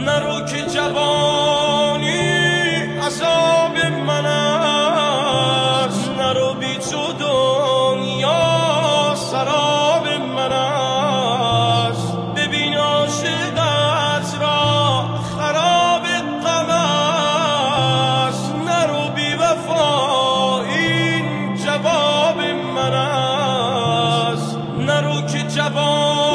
نرو که جوانی عذاب من است، نرو بی تو دنیا سراب من است. ببین عاشقت را خراب غم است، نرو بی وفا این جواب من است. نرو که جوانی